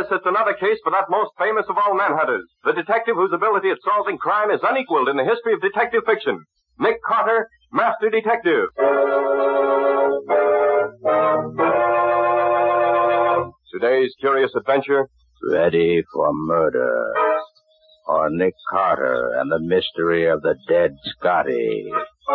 Yes, it's another case for that most famous of all manhunters, the detective whose ability at solving crime is unequaled in the history of detective fiction. Nick Carter, Master Detective. Today's curious adventure. Ready for murder. Or Nick Carter and the mystery of the dead Scotty.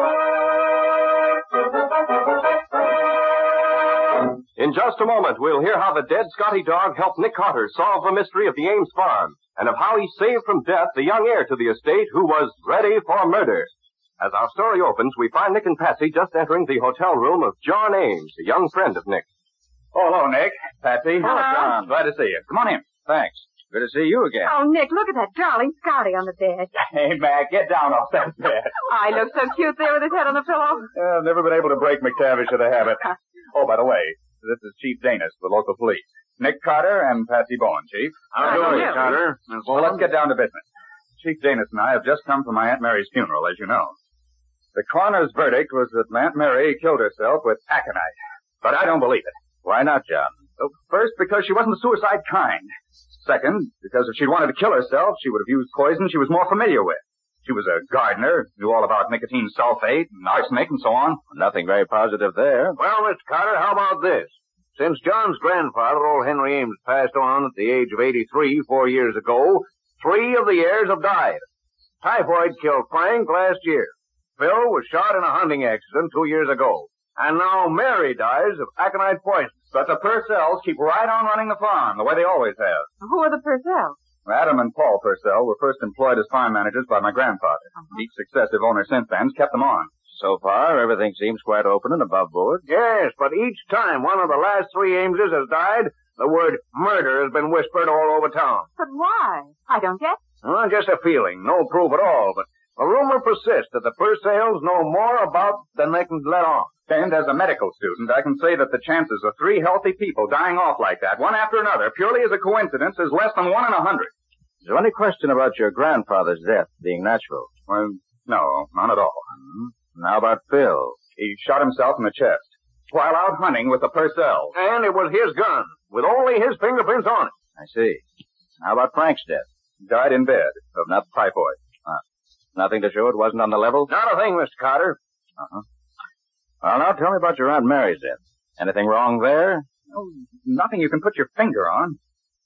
In just a moment, we'll hear how the dead Scotty dog helped Nick Carter solve the mystery of the Ames farm, and of how he saved from death the young heir to the estate who was ready for murder. As our story opens, we find Nick and Patsy just entering the hotel room of John Ames, a young friend of Nick. Oh, hello, Nick. Patsy. Hello. John. Glad to see you. Come on in. Thanks. Good to see you again. Oh, Nick, look at that darling Scotty on the bed. Hey, Mac, get down off that bed. I look so cute there with his head on the pillow. I've never been able to break McTavish of the habit. Oh, by the way, this is Chief Danis, the local police. Nick Carter and Patsy Bowen, Chief. How do you do, Carter? Well, let's get down to business. Chief Danis and I have just come from my Aunt Mary's funeral, as you know. The coroner's verdict was that Aunt Mary killed herself with aconite. But I don't believe it. Why not, John? First, because she wasn't the suicide kind. Second, because if she'd wanted to kill herself, she would have used poison she was more familiar with. She was a gardener, knew all about nicotine sulfate and arsenic and so on. Nothing very positive there. Well, Mr. Carter, how about this? Since John's grandfather, old Henry Ames, passed on at the age of 83 4 years ago, 3 of the heirs have died. Typhoid killed Frank last year. Phil was shot in a hunting accident 2 years ago. And now Mary dies of aconite poison. But the Purcells keep right on running the farm, the way they always have. Who are the Purcells? Adam and Paul Purcell were first employed as farm managers by my grandfather. Each successive owner since then's kept them on. So far, everything seems quite open and above board. Yes, but each time one of the last 3 Ameses has died, the word murder has been whispered all over town. But why? I don't get it. Well, just a feeling, no proof at all, but the rumor persists that the Purcells know more about than they can let on. And as a medical student, I can say that the chances of 3 healthy people dying off like that, one after another, purely as a coincidence, is less than 1 in 100. Is there any question about your grandfather's death being natural? Well, no, none at all. And how about Phil? He shot himself in the chest while out hunting with the Purcells. And it was his gun, with only his fingerprints on it. I see. How about Frank's death? Died in bed of not typhoid. Nothing to show it wasn't on the level? Not a thing, Mr. Carter. Uh-huh. Well, now tell me about your Aunt Mary's death. Anything wrong there? Oh, nothing you can put your finger on.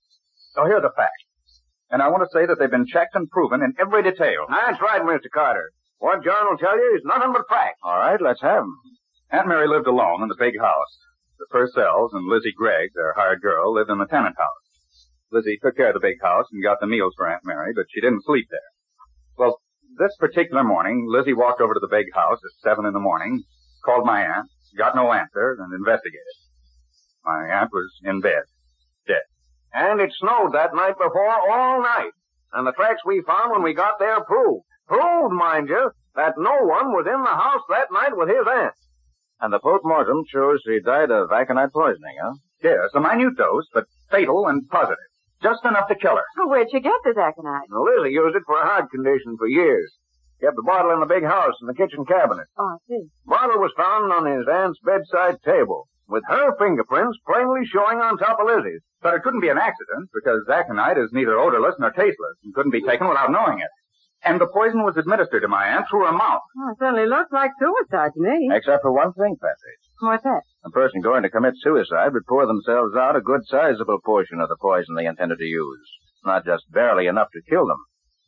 So here are the facts. And I want to say that they've been checked and proven in every detail. That's right, Mr. Carter. What John will tell you is nothing but facts. All right, let's have 'em. Aunt Mary lived alone in the big house. The Purcells and Lizzie Gregg, their hired girl, lived in the tenant house. Lizzie took care of the big house and got the meals for Aunt Mary, but she didn't sleep there. Well, this particular morning, Lizzie walked over to the big house at 7 in the morning, called my aunt, got no answer, and investigated. My aunt was in bed, dead. And it snowed that night before all night. And the tracks we found when we got there proved, mind you, that no one was in the house that night with his aunt. And the post-mortem shows she died of aconite poisoning, huh? Yes, a minute dose, but fatal and positive. Just enough to kill her. Where'd you get this aconite? Now, Lizzie used it for a heart condition for years. Kept the bottle in the big house in the kitchen cabinet. Oh, I see. Bottle was found on his aunt's bedside table, with her fingerprints plainly showing on top of Lizzie's. But it couldn't be an accident, because aconite is neither odorless nor tasteless, and couldn't be taken without knowing it. And the poison was administered to my aunt through her mouth. Oh, it certainly looks like suicide to me. Except for one thing, Patsy. What's that? A person going to commit suicide would pour themselves out a good sizable portion of the poison they intended to use. Not just barely enough to kill them.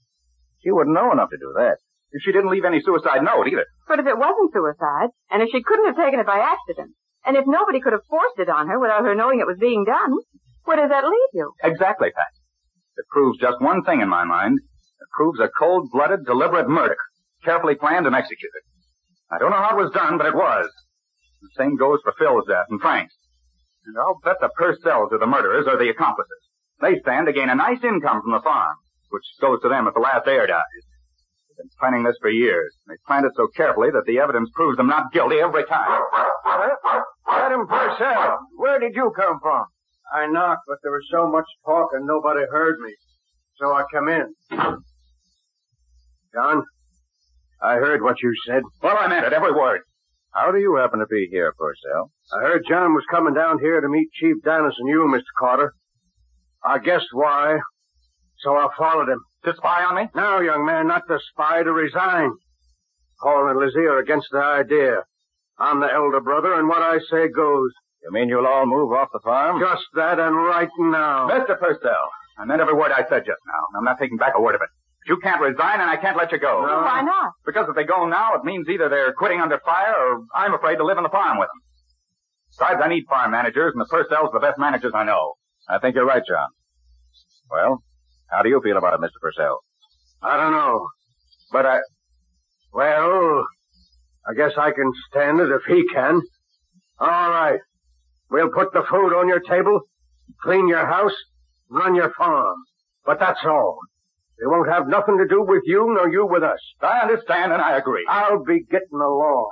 She wouldn't know enough to do that. She didn't leave any suicide note either. But if it wasn't suicide, and if she couldn't have taken it by accident, and if nobody could have forced it on her without her knowing it was being done, where does that leave you? Exactly, Pat. It proves just one thing in my mind. It proves a cold-blooded, deliberate murder, carefully planned and executed. I don't know how it was done, but it was. The same goes for Phil's death and Frank's. And I'll bet the Purcells are the murderers or the accomplices. They stand to gain a nice income from the farm, which goes to them if the last heir dies. They've been planning this for years. They planned it so carefully that the evidence proves them not guilty every time. Adam Purcell, where did you come from? I knocked, but there was so much talk and nobody heard me. So I come in. John, I heard what you said. Well, I meant it, every word. How do you happen to be here, Purcell? I heard John was coming down here to meet Chief Danis and you, Mr. Carter. I guessed why. So I followed him. To spy on me? No, young man, not to spy, to resign. Paul and Lizzie are against the idea. I'm the elder brother, and what I say goes. You mean you'll all move off the farm? Just that, and right now. Mr. Purcell, I meant every word I said just now. I'm not taking back a word of it. But you can't resign, and I can't let you go. Well, why not? Because if they go now, it means either they're quitting under fire, or I'm afraid to live on the farm with them. Besides, I need farm managers, and the Purcells are the best managers I know. I think you're right, John. Well, how do you feel about it, Mr. Purcell? I don't know. But well, I guess I can stand it if he can. All right. We'll put the food on your table, clean your house, run your farm. But that's all. It won't have nothing to do with you, nor you with us. I understand, and I agree. I'll be getting along.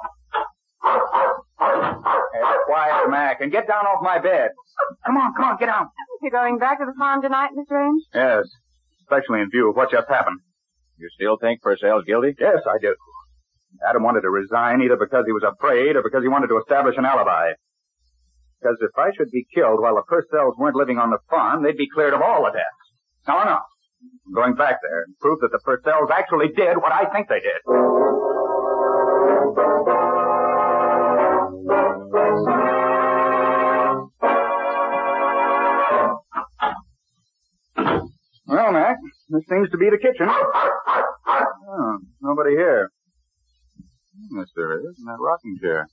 Hey, quiet, Mac, and get down off my bed. Come on, get down. You're going back to the farm tonight, Mr. Ames? Yes, especially in view of what just happened. You still think Purcell's guilty? Yes, I do. Adam wanted to resign either because he was afraid or because he wanted to establish an alibi. Because if I should be killed while the Purcells weren't living on the farm, they'd be cleared of all the debts. No. I'm going back there and prove that the Purcells actually did what I think they did. Well, Mac, this seems to be the kitchen. Oh, nobody here. Yes, there is, in that rocking chair.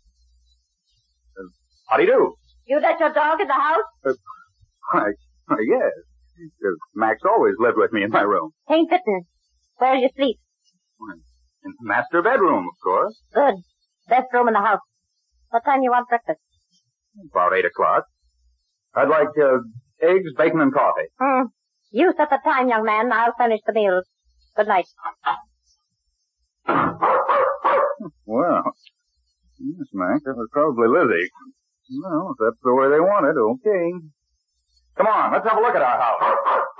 How do you do? You let your dog in the house? Why, yes. Max always lived with me in my room. Ain't fitting. Where you sleep? In the master bedroom, of course. Good. Best room in the house. What time you want breakfast? About 8 o'clock. I'd like eggs, bacon, and coffee. You set the time, young man. I'll furnish the meals. Good night. Well, yes, Mac, that was probably Lizzie. Well, if that's the way they want it, okay. Come on, let's have a look at our house.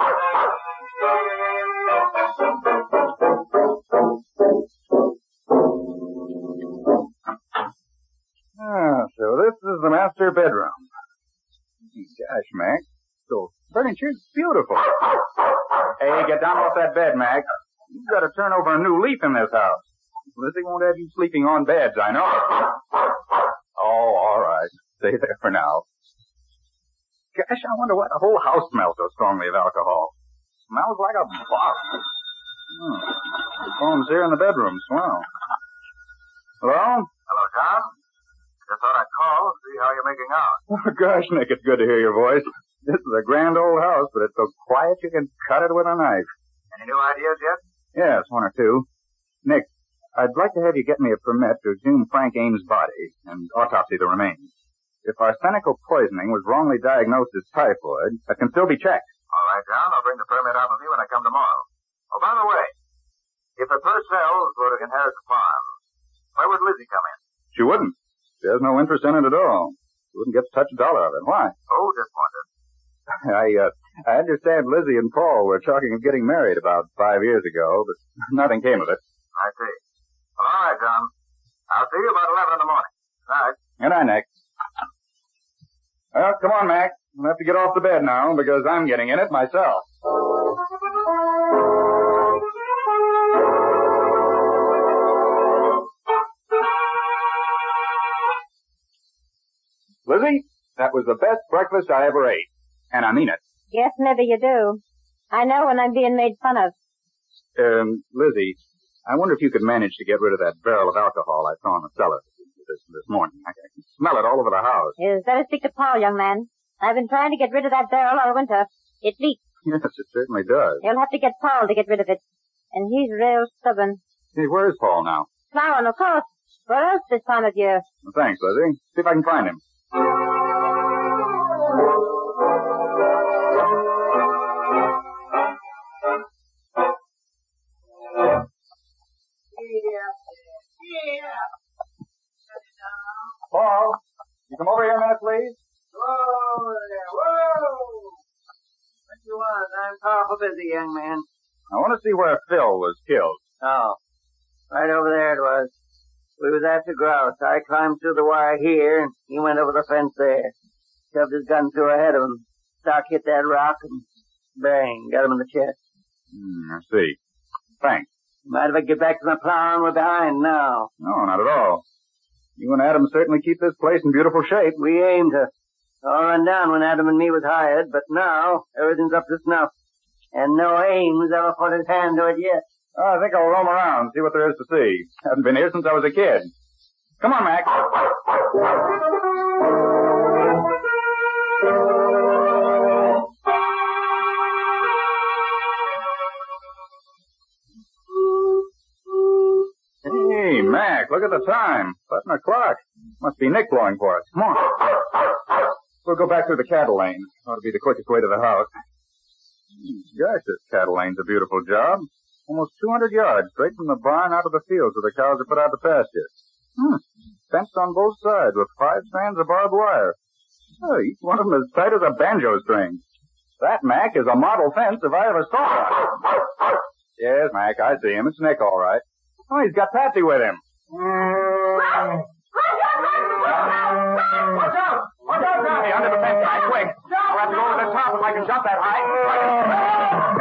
So this is the master bedroom. Gosh, Mac, so furniture's beautiful. Hey, get down off that bed, Mac. You've got to turn over a new leaf in this house. Lizzie won't have you sleeping on beds, I know. Oh, all right. Stay there for now. Gosh, I wonder why the whole house smells so strongly of alcohol. Smells like a box. The phone's here in the bedroom. Swell. Hello? Hello, Tom. Just thought I'd call and see how you're making out. Oh, gosh, Nick, it's good to hear your voice. This is a grand old house, but it's so quiet you can cut it with a knife. Any new ideas yet? Yes, one or two. Nick, I'd like to have you get me a permit to exhume Frank Ames' body and autopsy the remains. If arsenical poisoning was wrongly diagnosed as typhoid, that can still be checked. All right, John. I'll bring the permit out with me when I come tomorrow. Oh, by the way, if the Purcells were to inherit the farm, where would Lizzie come in? She wouldn't. She has no interest in it at all. She wouldn't get to touch a dollar of it. Why? Oh, just wondered. I understand Lizzie and Paul were talking of getting married about 5 years ago, but nothing came of it. I see. All right, John. I'll see you about 11 in the morning. Good night. Good night, Nick. Well, come on, Mac. I'll have to get off the bed now because I'm getting in it myself. Lizzie, that was the best breakfast I ever ate. And I mean it. Yes, maybe you do. I know when I'm being made fun of. Lizzie, I wonder if you could manage to get rid of that barrel of alcohol I saw in the cellar this morning. I can smell it all over the house. You better speak to Paul, young man. I've been trying to get rid of that barrel all winter. It leaks. Yes, it certainly does. You'll have to get Paul to get rid of it. And he's real stubborn. Hey, where's Paul now? Plowing, of course. Where else this time of year? Well, thanks, Lizzie. See if I can find him. Paul, you come over here a minute, please. Whoa there, whoa! What you want? I'm powerful busy, young man. I want to see where Phil was killed. Oh, right over there it was. We was after grouse. I climbed through the wire here, and he went over the fence there. Shoved his gun through ahead of him. stock hit that rock and bang, got him in the chest. I see. Thanks. Mind if I get back to my plowing? We're behind now. No, not at all. You and Adam certainly keep this place in beautiful shape. We aim to. All run down when Adam and me was hired, but now everything's up to snuff. And no Ames ever put his hand to it yet. Oh, I think I'll roam around, see what there is to see. Haven't been here since I was a kid. Come on, Mac. Hey, Mac, look at the time. 11 o'clock. Must be Nick blowing for us. Come on. We'll go back through the cattle lane. Ought to be the quickest way to the house. Gosh, this cattle lane's a beautiful job. Almost 200 yards, straight from the barn out of the fields where the cows are put out to pasture. Fenced on both sides with 5 strands of barbed wire. Oh, each one of them as tight as a banjo string. That, Mac, is a model fence if I ever saw one. Yes, Mac, I see him. It's Nick, all right. Oh, he's got Patsy with him. Watch out! Watch out, Johnny! Under the fence, guy, quick! I'll have to go over the top if I can jump that high.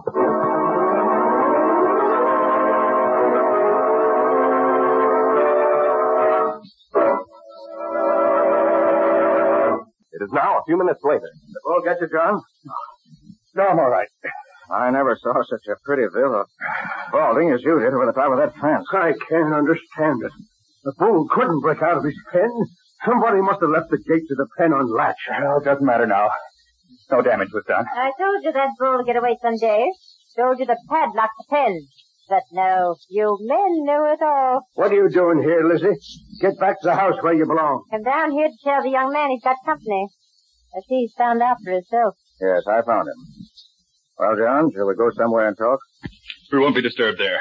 It is now a few minutes later. The bull get you, John? No, I'm all right. I never saw such a pretty bill of balding as you did over the top of that fence. I can't understand it. The bull couldn't break out of his pen. Somebody must have left the gate to the pen unlatched. Well, it doesn't matter now. No damage was done. I told you that bull would get away someday. Told you to padlock the pen. But no, you men knew it all. What are you doing here, Lizzie? Get back to the house where you belong. Come down here to tell the young man he's got company. As he's found out for himself. Yes, I found him. Well, John, shall we go somewhere and talk? We won't be disturbed there.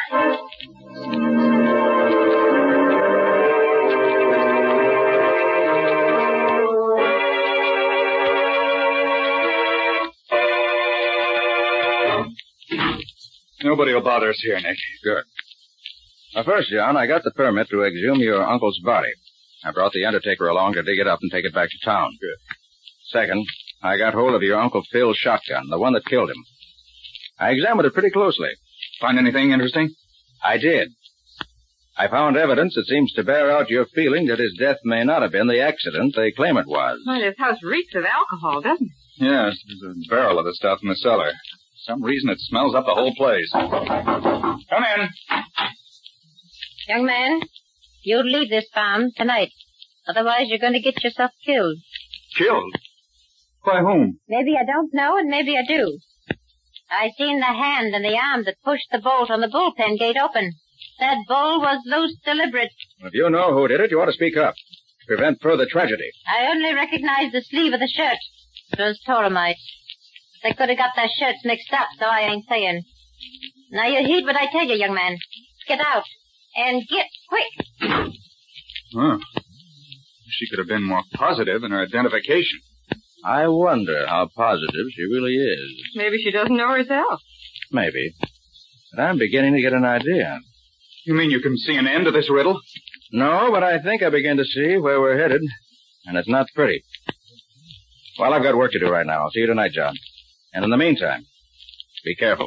Nobody will bother us here, Nick. Good. First, John, I got the permit to exhume your uncle's body. I brought the undertaker along to dig it up and take it back to town. Good. Second, I got hold of your Uncle Phil's shotgun, the one that killed him. I examined it pretty closely. Find anything interesting? I did. I found evidence that seems to bear out your feeling that his death may not have been the accident they claim it was. Well, this house reeks of alcohol, doesn't it? Yes, there's a barrel of the stuff in the cellar. For some reason it smells up the whole place. Come in. Young man, you leave this farm tonight. Otherwise you're going to get yourself killed. Killed? By whom? Maybe I don't know, and maybe I do. I seen the hand and the arm that pushed the bolt on the bullpen gate open. That bull was loose deliberate. If you know who did it, you ought to speak up. Prevent further tragedy. I only recognize the sleeve of the shirt. It was Toromite. They could have got their shirts mixed up, so I ain't saying. Now you heed what I tell you, young man. Get out. And get quick. Huh. She could have been more positive in her identification. I wonder how positive she really is. Maybe she doesn't know herself. Maybe. But I'm beginning to get an idea. You mean you can see an end to this riddle? No, but I think I begin to see where we're headed. And it's not pretty. Well, I've got work to do right now. I'll see you tonight, John. And in the meantime, be careful.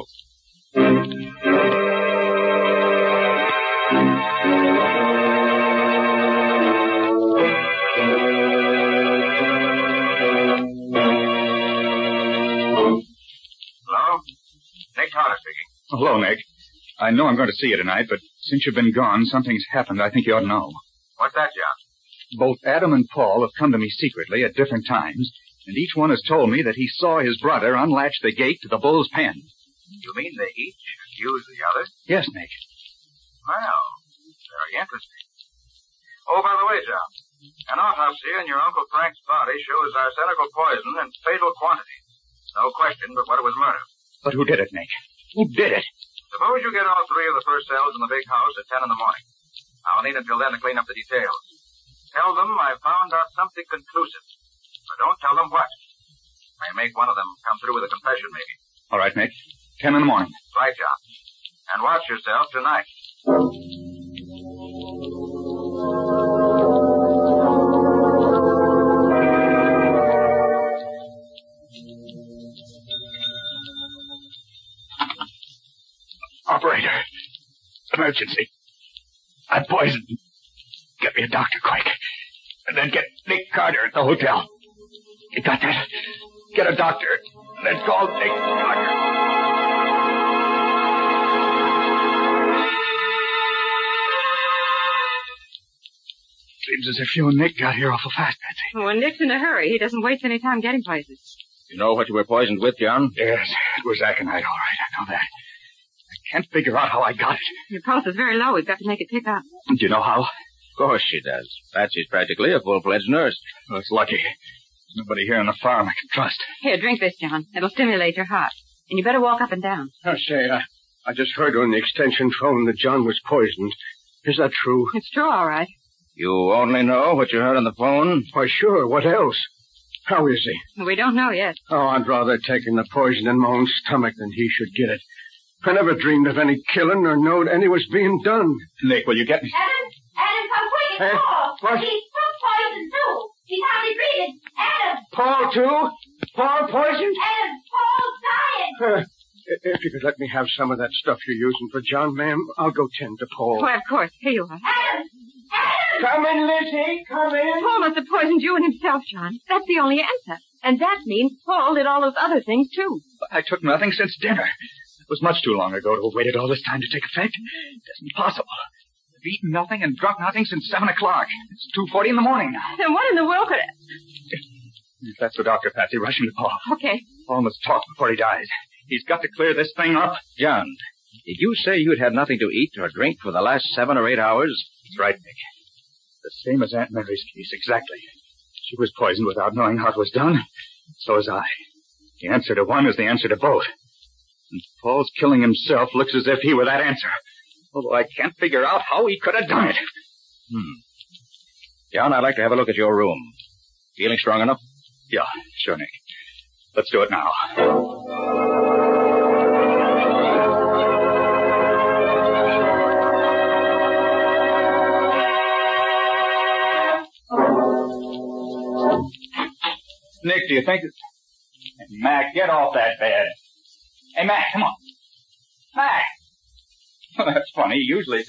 Nick Carter speaking. Hello, Nick. I know I'm going to see you tonight, but since you've been gone, something's happened I think you ought to know. What's that, John? Both Adam and Paul have come to me secretly at different times, and each one has told me that he saw his brother unlatch the gate to the bull's pen. You mean they each accuse the other? Yes, Nick. Well, very interesting. Oh, by the way, John, an autopsy on your Uncle Frank's body shows arsenical poison in fatal quantity. No question but what it was murder. But who did it, Nick? Who did it? Suppose you get all 3 of the first cells in the big house at 10 in the morning. I'll need until then to clean up the details. Tell them I found out something conclusive. But don't tell them what. May make one of them come through with a confession, maybe. All right, Nick. 10 in the morning. Right, John. And watch yourself tonight. emergency. I'm poisoned. Get me a doctor quick. And then get Nick Carter at the hotel. You got that? Get a doctor. And then call Nick Carter. Seems as if you and Nick got here awful fast, Patsy. Well, Nick's in a hurry. He doesn't waste any time getting places. You know what you were poisoned with, John? Yes, it was aconite, all right. I know that. I can't figure out how I got it. Your pulse is very low. We've got to make it pick up. Do you know how? Of course she does. Patsy's practically a full-fledged nurse. Well, it's lucky. There's nobody here on the farm I can trust. Here, drink this, John. It'll stimulate your heart. And you better walk up and down. I just heard on the extension phone that John was poisoned. Is that true? It's true, all right. You only know what you heard on the phone? Why, sure. What else? How is he? We don't know yet. Oh, I'd rather taken the poison in my own stomach than he should get it. I never dreamed of any killing or knowed any was being done. Nick, will you get me? Adam, come quick. It's Paul. What? He's food poisoned, too. He's hardly breathing. Adam. Paul, too? Paul poisoned? Adam, Paul's dying. If you could let me have some of that stuff you're using for John, ma'am, I'll go tend to Paul. Why, of course. Here you are. Adam. Come in, Lizzie. Come in. Paul must have poisoned you and himself, John. That's the only answer. And that means Paul did all those other things, too. I took nothing since dinner. It was much too long ago to have waited all this time to take effect. It isn't possible. I've eaten nothing and drunk nothing since 7 o'clock. It's 2:40 in the morning now. Then what in the world could... If that's the doctor, Patsy, rush him to Paul. Okay. Paul must talk before he dies. He's got to clear this thing up. John, did you say you'd had nothing to eat or drink for the last 7 or 8 hours? That's right, Nick. The same as Aunt Mary's case, exactly. She was poisoned without knowing how it was done. So was I. The answer to one is the answer to both. And Paul's killing himself looks as if he were that answer. Although I can't figure out how he could have done it. John, I'd like to have a look at your room. Feeling strong enough? Yeah, sure, Nick. Let's do it now. Nick, do you think that... Mac, get off that bed. Hey, Mac, come on. Mac! Well, that's funny. Usually...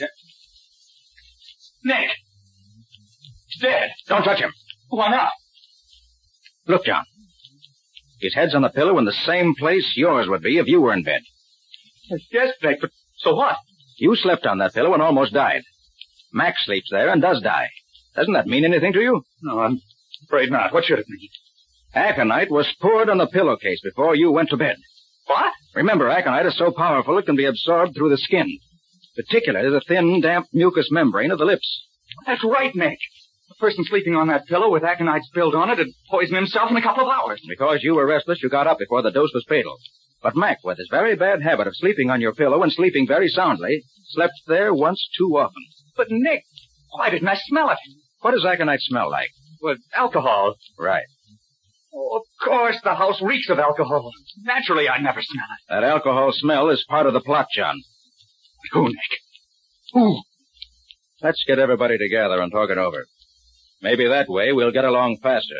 Nick! He's dead. Don't touch him. Why not? Look, John. His head's on the pillow in the same place yours would be if you were in bed. Yes, Nick, but so what? You slept on that pillow and almost died. Mac sleeps there and does die. Doesn't that mean anything to you? No, I'm afraid not. What should it mean? Aconite was poured on the pillowcase before you went to bed. What? Remember, aconite is so powerful it can be absorbed through the skin, particularly the thin, damp mucous membrane of the lips. That's right, Nick. The person sleeping on that pillow with aconite spilled on it had poisoned himself in a couple of hours. Because you were restless, you got up before the dose was fatal. But Mac, with his very bad habit of sleeping on your pillow and sleeping very soundly, slept there once too often. But, Nick, why didn't I smell it? What does aconite smell like? Well, alcohol. Right. Oh, of course, the house reeks of alcohol. Naturally, I'd never smell it. That alcohol smell is part of the plot, John. Who, Nick? Who? Let's get everybody together and talk it over. Maybe that way we'll get along faster.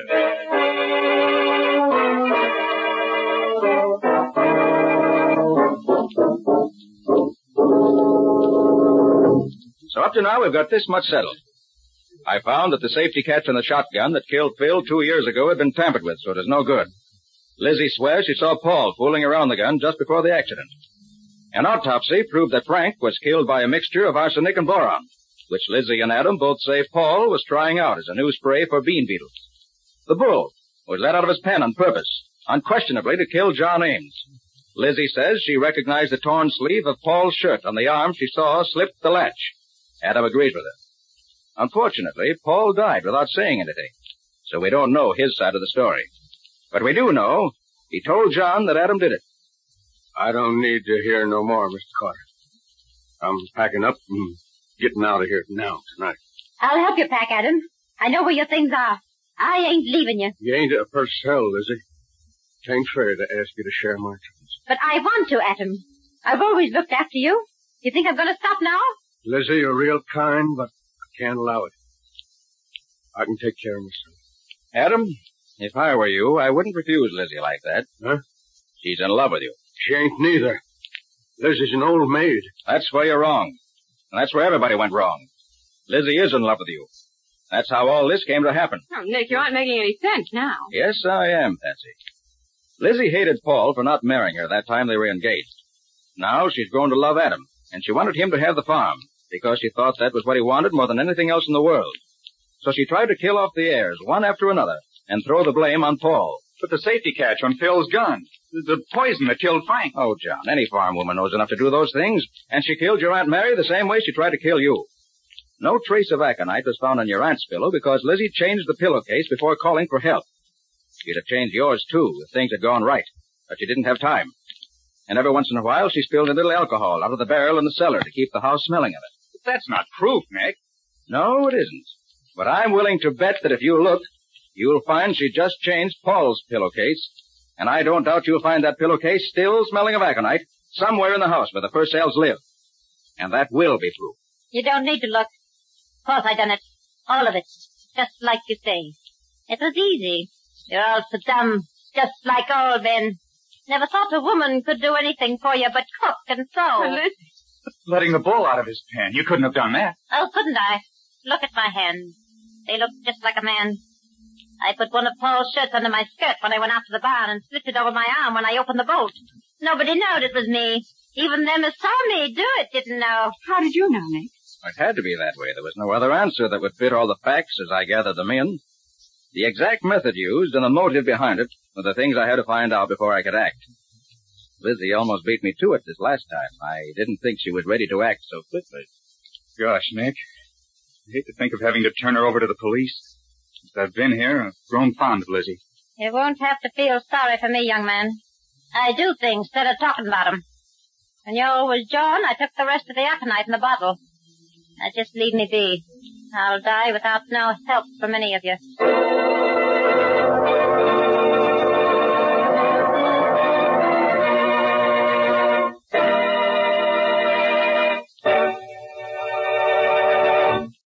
So up to now, we've got this much settled. I found that the safety catch on the shotgun that killed Phil 2 years ago had been tampered with, so it is no good. Lizzie swears she saw Paul fooling around the gun just before the accident. An autopsy proved that Frank was killed by a mixture of arsenic and boron, which Lizzie and Adam both say Paul was trying out as a new spray for bean beetles. The bull was let out of his pen on purpose, unquestionably to kill John Ames. Lizzie says she recognized the torn sleeve of Paul's shirt on the arm she saw slip the latch. Adam agrees with her. Unfortunately, Paul died without saying anything, so we don't know his side of the story. But we do know he told John that Adam did it. I don't need to hear no more, Mr. Carter. I'm packing up and getting out of here now, tonight. I'll help you pack, Adam. I know where your things are. I ain't leaving you. You ain't a Purcell, Lizzie. It ain't fair to ask you to share my troubles. But I want to, Adam. I've always looked after you. You think I'm going to stop now? Lizzie, you're real kind, but I can't allow it. I can take care of myself. Adam, if I were you, I wouldn't refuse Lizzie like that. Huh? She's in love with you. She ain't neither. Lizzie's an old maid. That's where you're wrong. And that's where everybody went wrong. Lizzie is in love with you. That's how all this came to happen. Oh, Nick, you aren't making any sense now. Yes, I am, Patsy. Lizzie hated Paul for not marrying her that time they were engaged. Now she's grown to love Adam, and she wanted him to have the farm, because she thought that was what he wanted more than anything else in the world. So she tried to kill off the heirs, one after another, and throw the blame on Paul. But the safety catch on Phil's gun. The poison that killed Frank. Oh, John, any farm woman knows enough to do those things, and she killed your Aunt Mary the same way she tried to kill you. No trace of aconite was found on your aunt's pillow because Lizzie changed the pillowcase before calling for help. She'd have changed yours, too, if things had gone right, but she didn't have time. And every once in a while, she spilled a little alcohol out of the barrel in the cellar to keep the house smelling of it. But that's not proof, Nick. No, it isn't. But I'm willing to bet that if you look, you'll find she just changed Paul's pillowcase. And I don't doubt you'll find that pillowcase still smelling of aconite somewhere in the house where the Purcells live. And that will be proof. You don't need to look. Of course I done it. All of it. Just like you say. It was easy. You're all so dumb. Just like old Ben. Never thought a woman could do anything for you but cook and sew. Well, Letting the bull out of his pen. You couldn't have done that. Oh, couldn't I? Look at my hands. They look just like a man's. I put one of Paul's shirts under my skirt when I went out to the barn and slipped it over my arm when I opened the bolt. Nobody knowed it was me. Even them who saw me do it didn't know. How did you know, Nick? It had to be that way. There was no other answer that would fit all the facts as I gathered them in. The exact method used and the motive behind it were the things I had to find out before I could act. Lizzie almost beat me to it this last time. I didn't think she was ready to act so quickly. Gosh, Nick. I hate to think of having to turn her over to the police. Since I've been here, I've grown fond of Lizzie. You won't have to feel sorry for me, young man. I do things instead of talking about 'em. When you was John, I took the rest of the aconite in the bottle. Now just leave me be. I'll die without no help from any of you.